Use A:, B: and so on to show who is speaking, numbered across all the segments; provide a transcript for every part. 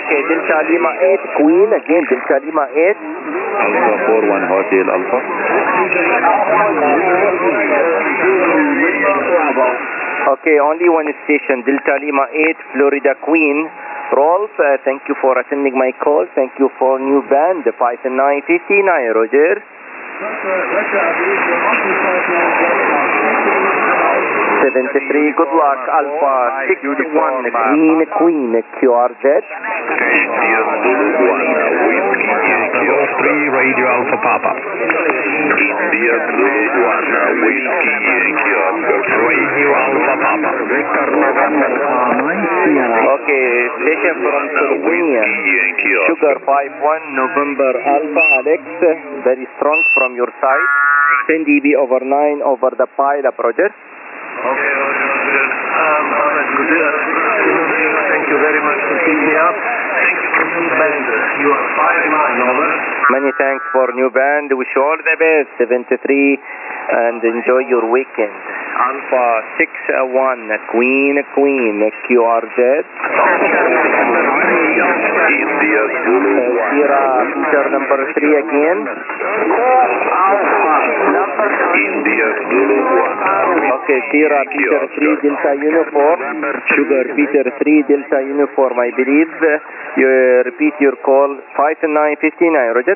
A: Okay, Delta Lima 8, Queen, again, Delta Lima 8.
B: Alpha 41 Hotel Alpha.
A: Okay, only one station, Delta Lima 8, Florida Queen. Rolf, thank you for attending my call. Thank you for new band, 5959, Roger. 73, good luck, Alpha 61, Queen, QRZ.
B: India Zulu 1, Whiskey Yankee
C: Golf 3, Radio Alpha Papa.
B: India Zulu 1, Whiskey Yankee Oscar.
C: Radio Alpha Papa.
A: Okay, station from Slovenia.
B: Yankee
A: Sugar 51, November Alpha, Alex, very strong from your side. 10 dB over 9 over the pilot project.
D: Okay, thank you very much for picking me up. Thanks for new band. You are 5-9, over.
A: Many thanks for new band. Wish you all the best, 73, and enjoy your weekend. Alpha 61, Queen, QRZ.
B: India Zulu 1.
A: Sierra, feature number 3 again.
B: India Zulu 1.
A: Okay, Sierra, Peter 3, Delta Uniform. Sugar, Peter 3, Delta Uniform, I believe. You repeat your call, 5959, Roger.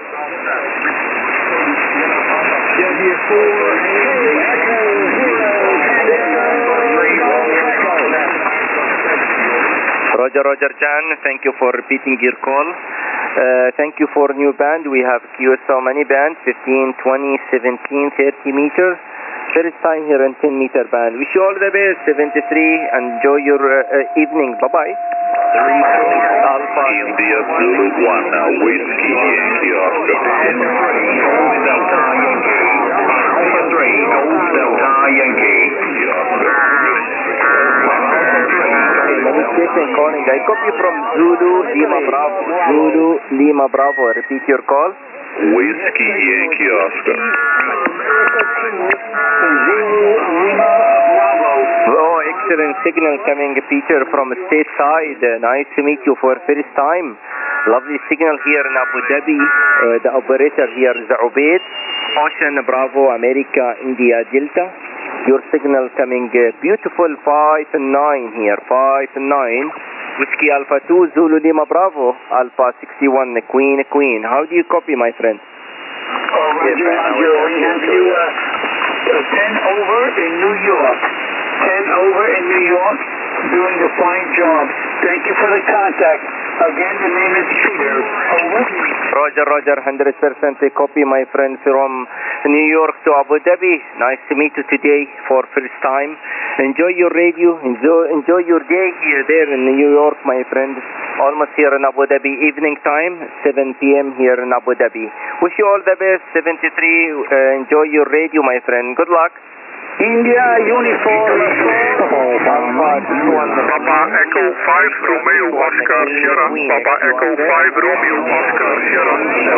A: Roger Jan, thank you for repeating your call. Thank you for new band. We have QSO many bands, 15, 20, 17, 30 meters. First time here in 10 meter band. Wish you all the best, 73. Enjoy your evening. Bye-bye.
B: Alpha India Zulu 1, Whiskey Yankee Oscar.
C: Delta Yankee. Alpha 3, Golf Delta Yankee.
A: Many station calling. I copy from Zulu Lima Bravo. Zulu Lima Bravo. Repeat your call.
B: Whiskey Yankee Oscar.
A: Oh, excellent signal coming, Peter, from stateside. Nice to meet you for first time. Lovely signal here in Abu Dhabi. The operator here is Ubaid. Ocean Bravo, America, India Delta. Your signal coming beautiful, 5 and 9 here, 5 and 9. Whiskey Alpha 2, Zulu Lima Bravo, Alpha 61, Queen. How do you copy, my friend?
D: We have you 10 over in New York. 10 over in New York, doing a fine job. Thank you for the contact. Again, the name is Peter.
A: Roger, 100% copy, my friend, from New York to Abu Dhabi. Nice to meet you today for first time. Enjoy your radio, enjoy your day here there in New York, my friend. Almost here in Abu Dhabi, evening time, 7 p.m. here in Abu Dhabi. Wish you all the best, 73. Enjoy your radio, my friend. Good luck.
D: India Uniform.
B: Papa Echo 5 Romeo Oscar Sierra. Papa Echo 5 Romeo Oscar Sierra.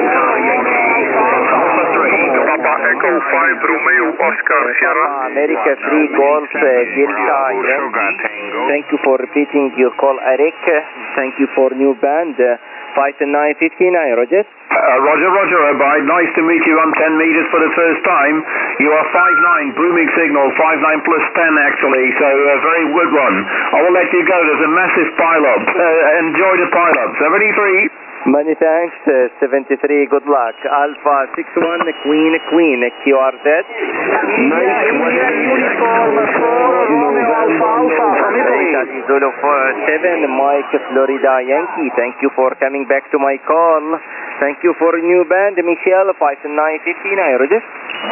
B: Papa Echo 5 Romeo Oscar Sierra.
A: America 3 Golf Delta. Thank you for repeating your call, Eric. Thank you for new band. 5959, Roger.
C: Roger, Abide. Nice to meet you on 10 meters for the first time. You are 5'9", booming signal, 5'9 plus 10 actually, so a very good one. I will let you go. There's a massive pile-up. Enjoy the pile-up. 73.
A: Many thanks, 73, good luck. Alpha 61, Queen, QRZ. Zulu 7, Mike, Florida Yankee. Thank you for coming back to my call. Thank you for new band, Michelle, 5959, Roger.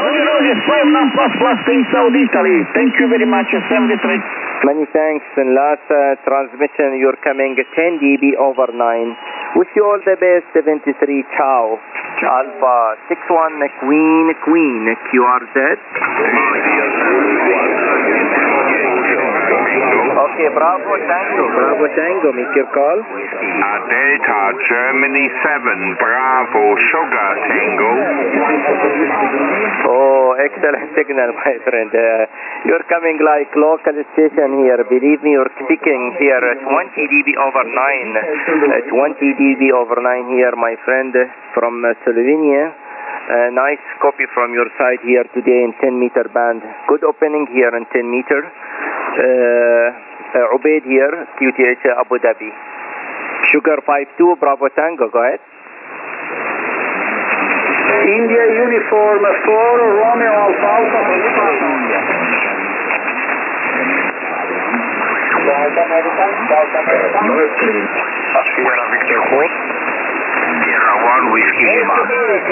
D: Thank you very much, 73.
A: Many thanks. And last transmission, you're coming 10 dB over 9. Wish you all the best, 73. Ciao. Alpha 61, Queen, QRZ.
B: Tango.
A: Okay, Bravo Tango. Bravo Tango, make your call.
B: Delta Germany 7, Bravo Sugar Tango.
A: Oh, excellent signal, my friend. You're coming like local station here. Believe me, you're speaking here 20 dB over 9. 20 dB over 9 here, my friend, from Slovenia. Nice copy from your side here today in 10 meter band. Good opening here in 10 meter. Ubaid here, QTH Abu Dhabi. Sugar 52, Bravo Tango, go ahead.
D: India Uniform 4, Romeo Alpha Alpha.
B: Sierra Victor 4. Sierra 1, Whiskey Lima.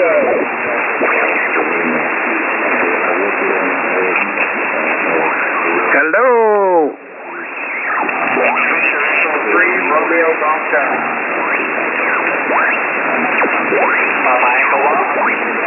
C: Hello.
B: Fisher 3, Romeo Delta. Papa Echo 1.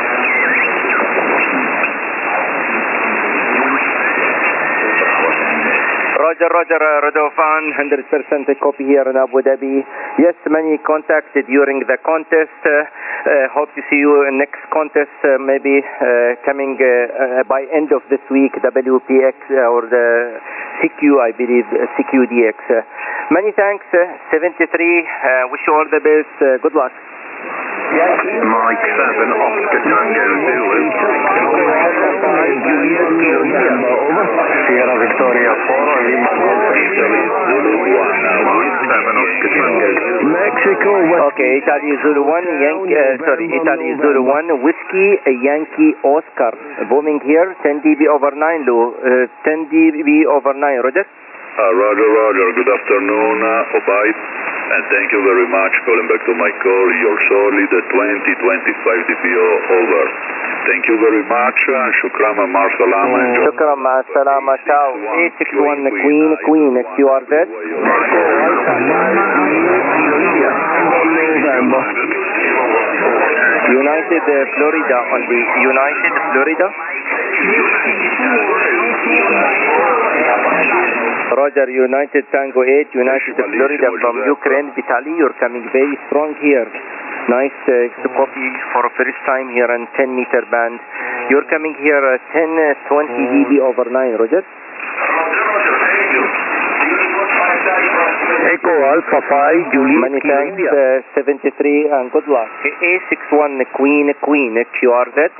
A: Roger, Radofan, 100% copy here in Abu Dhabi. Yes, many contacted during the contest. Hope to see you in next contest, maybe coming by end of this week, WPX or the CQ, I believe, CQDX. Many thanks, 73. Wish you all the best. Good luck.
B: Mike 7, Oscar Tango Zulu.
C: Sierra Victoria 4, Lima
B: Italy Zulu 1, Mike 7, Oscar Tango Zulu.
C: Mexico.
A: Okay, Italy Zulu 1, Italy Zulu 1, Whiskey, Yankee Oscar. Booming here, 10 dB over 9, Lou. 10 dB over 9, Roger?
E: Roger. Good afternoon, Obaid. And thank you very much calling back to my call. You're solid 20-25 dBO over. Thank you very much. Shukran ma salama.
A: Shukran ma salama. Ciao. 861 Queen, QRZ. United Florida on the United Florida. Roger, United Tango 8, United Florida from Ukraine. Vitaly, you're coming very strong here. Nice to copy for first time here on 10 meter band. You're coming here 10-20 dB over 9, Roger?
C: Echo Alpha 5, Juliet.
A: Many thanks, 73, and good luck. A61 Queen, QRZ.